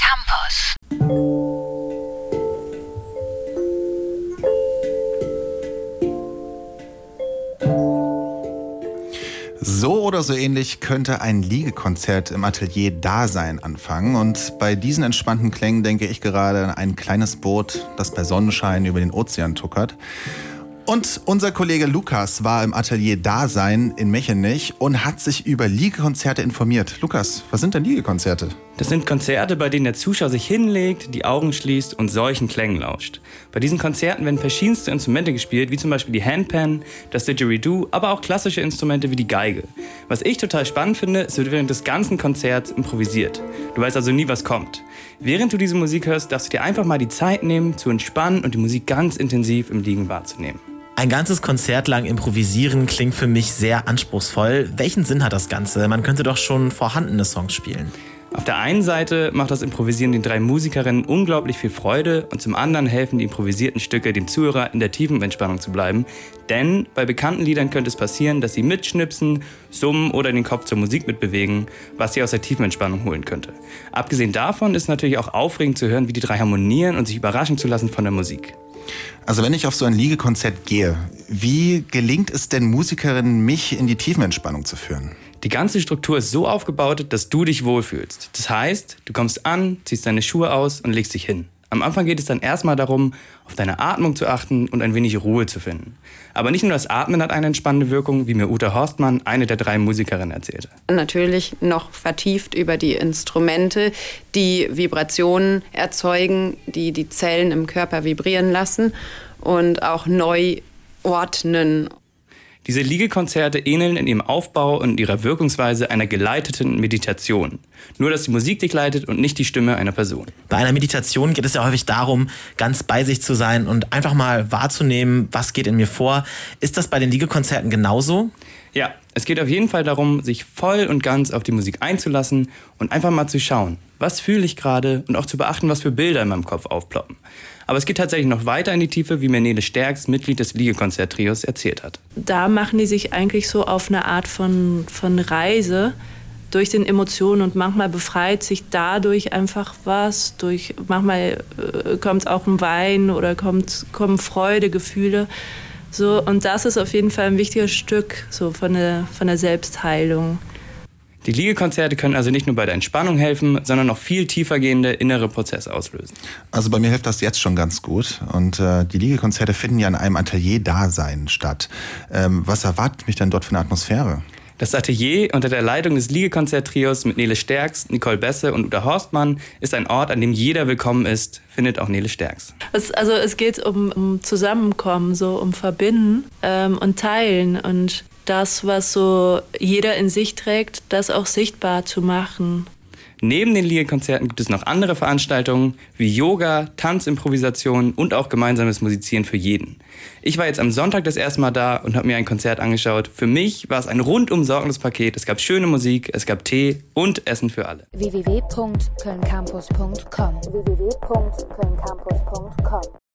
Campus. So oder so ähnlich könnte ein Liegekonzert im Atelier Dasein anfangen. Und bei diesen entspannten Klängen denke ich gerade an ein kleines Boot, das bei Sonnenschein über den Ozean tuckert. Und unser Kollege Lukas war im Atelier Dasein in Mechenich und hat sich über Liegekonzerte informiert. Lukas, was sind denn Liegekonzerte? Das sind Konzerte, bei denen der Zuschauer sich hinlegt, die Augen schließt und solchen Klängen lauscht. Bei diesen Konzerten werden verschiedenste Instrumente gespielt, wie zum Beispiel die Handpan, das Didgeridoo, aber auch klassische Instrumente wie die Geige. Was ich total spannend finde, es wird während des ganzen Konzerts improvisiert. Du weißt also nie, was kommt. Während du diese Musik hörst, darfst du dir einfach mal die Zeit nehmen, zu entspannen und die Musik ganz intensiv im Liegen wahrzunehmen. Ein ganzes Konzert lang improvisieren klingt für mich sehr anspruchsvoll. Welchen Sinn hat das Ganze? Man könnte doch schon vorhandene Songs spielen. Auf der einen Seite macht das Improvisieren den 3 Musikerinnen unglaublich viel Freude und zum anderen helfen die improvisierten Stücke dem Zuhörer in der tiefen Entspannung zu bleiben. Denn bei bekannten Liedern könnte es passieren, dass sie mitschnipsen, summen oder den Kopf zur Musik mitbewegen, was sie aus der tiefen Entspannung holen könnte. Abgesehen davon ist natürlich auch aufregend zu hören, wie die 3 harmonieren und sich überraschen zu lassen von der Musik. Also wenn ich auf so ein Liegekonzert gehe, wie gelingt es denn Musikerinnen, mich in die Tiefenentspannung zu führen? Die ganze Struktur ist so aufgebaut, dass du dich wohlfühlst. Das heißt, du kommst an, ziehst deine Schuhe aus und legst dich hin. Am Anfang geht es dann erstmal darum, auf deine Atmung zu achten und ein wenig Ruhe zu finden. Aber nicht nur das Atmen hat eine entspannende Wirkung, wie mir Uta Horstmann, eine der 3 Musikerinnen, erzählte. Natürlich noch vertieft über die Instrumente, die Vibrationen erzeugen, die die Zellen im Körper vibrieren lassen und auch neu ordnen. Diese Liegekonzerte ähneln in ihrem Aufbau und ihrer Wirkungsweise einer geleiteten Meditation. Nur, dass die Musik dich leitet und nicht die Stimme einer Person. Bei einer Meditation geht es ja häufig darum, ganz bei sich zu sein und einfach mal wahrzunehmen, was geht in mir vor. Ist das bei den Liegekonzerten genauso? Ja, es geht auf jeden Fall darum, sich voll und ganz auf die Musik einzulassen und einfach mal zu schauen, was fühle ich gerade und auch zu beachten, was für Bilder in meinem Kopf aufploppen. Aber es geht tatsächlich noch weiter in die Tiefe, wie mir Nele Sterks, Mitglied des Liegekonzert-Trios, erzählt hat. Da machen die sich eigentlich so auf eine Art von Reise durch den Emotionen und manchmal befreit sich dadurch einfach was. Manchmal kommt auch ein Wein oder kommen Freudegefühle. So, und das ist auf jeden Fall ein wichtiges Stück so von der Selbstheilung. Die Liegekonzerte können also nicht nur bei der Entspannung helfen, sondern noch viel tiefergehende innere Prozesse auslösen. Also bei mir hilft das jetzt schon ganz gut. Und die Liegekonzerte finden ja in einem Atelier Dasein statt. Was erwartet mich denn dort für eine Atmosphäre? Das Atelier unter der Leitung des Liegekonzert-Trios mit Nele Sterks, Nicole Besse und Uta Horstmann ist ein Ort, an dem jeder willkommen ist, findet auch Nele Sterks. Es geht um Zusammenkommen, so um Verbinden und Teilen und das, was so jeder in sich trägt, das auch sichtbar zu machen. Neben den Liegekonzerten gibt es noch andere Veranstaltungen wie Yoga, Tanzimprovisation und auch gemeinsames Musizieren für jeden. Ich war jetzt am Sonntag das erste Mal da und habe mir ein Konzert angeschaut. Für mich war es ein rundum sorgendes Paket. Es gab schöne Musik, es gab Tee und Essen für alle. www.kölncampus.com